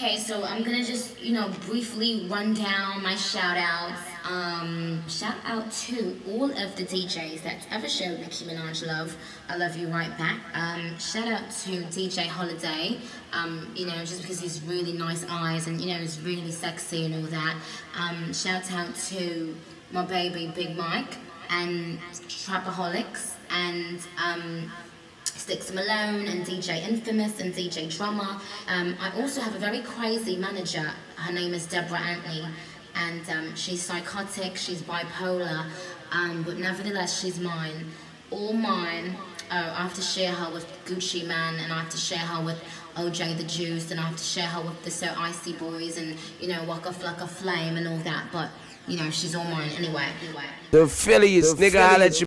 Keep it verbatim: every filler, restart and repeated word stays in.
Okay, so I'm gonna just, you know, briefly run down my shout outs. Um, shout out to all of the D Js that's ever showed Nicki Minaj love. I love you right back. Um, shout out to D J Holiday, um, you know, just because he's really nice eyes and, you know, he's really sexy and all that. Um, shout out to my baby Big Mike and Trapaholics and, um, Sticks Malone and D J Infamous and D J Drummer. Um, I also have a very crazy manager. Her name is Deborah Antley, and um, she's psychotic, she's bipolar, um, but nevertheless she's mine. All mine. Uh, I have to share her with Gucci Man, and I have to share her with O J the Juice, and I have to share her with the So Icy Boys, and you know Waka Flocka Flame and all that. But you know she's all mine anyway. anyway. The Phillies, nigga, I let you.